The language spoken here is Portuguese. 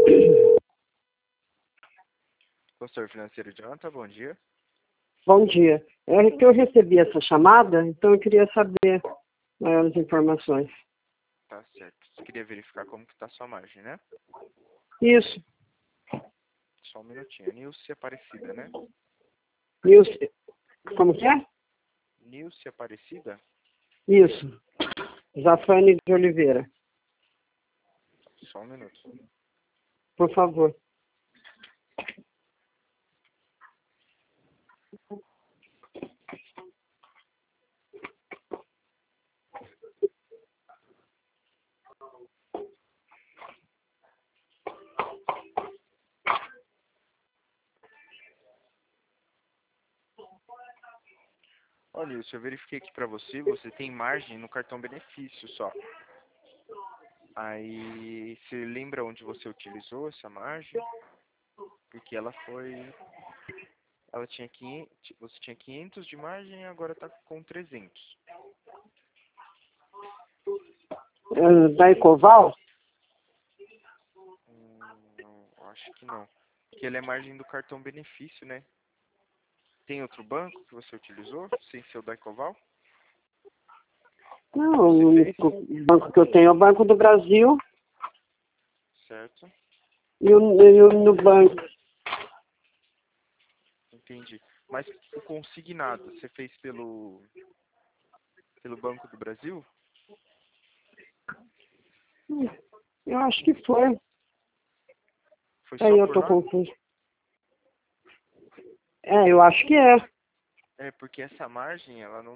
Consultor financeiro Jonathan, bom dia. Bom dia. É que eu recebi essa chamada, então eu queria saber maiores informações. Tá certo. Você queria verificar como que está a sua margem, né? Isso. Só um minutinho. Nilce Aparecida, né? Nilce. Como que é? Nilce Aparecida? Isso. Zafane de Oliveira. Só um minuto. Por favor. Ó, Nilce, eu verifiquei aqui pra você, você tem margem no cartão benefício só. Aí, você lembra onde você utilizou essa margem? Porque ela foi... Ela tinha 500, você tinha 500 de margem e agora tá com 300. Da Ecoval? Não, acho que não. Porque ele é margem do cartão benefício, né? Tem outro banco que você utilizou, sem ser o da Ecoval? Não, Você o fez? único banco que eu tenho é o Banco do Brasil Certo, e o Nubank. entendi. Mas o consignado, você fez pelo Banco do Brasil? Eu acho que foi. Foi Aí só eu por tô lá? confuso. Eu acho que é. É, porque essa margem, ela não